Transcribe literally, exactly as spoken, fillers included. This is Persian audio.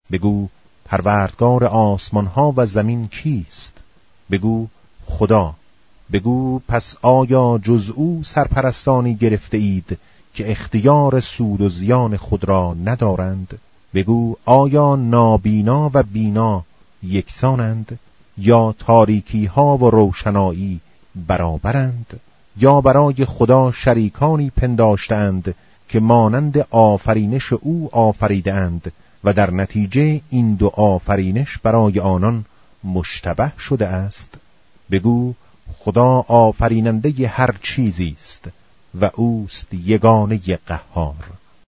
بگو پروردگار آسمان ها و زمین کیست؟ بگو خدا. بگو پس آیا جز او سرپرستانی گرفته اید که اختیار سود و زیان خود را ندارند؟ بگو آیا نابینا و بینا یکسانند؟ یا تاریکی ها و روشنایی برابرند؟ یا برای خدا شریکانی پنداشتند که مانند آفرینش او آفریدند و در نتیجه این دو آفرینش برای آنان مشتبه شده است؟ بگو خدا آفریننده هر چیزی است و اوست یگانه قهار.